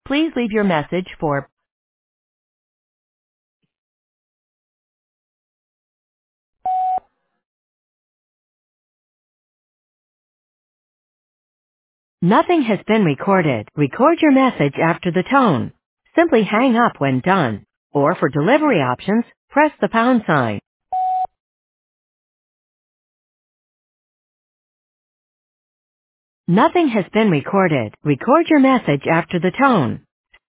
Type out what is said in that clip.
Please leave your message for Nothing has been recorded. Record your message after the tone. Simply hang up when done. Or for delivery options, press the pound sign. Nothing has been recorded. Record your message after the tone.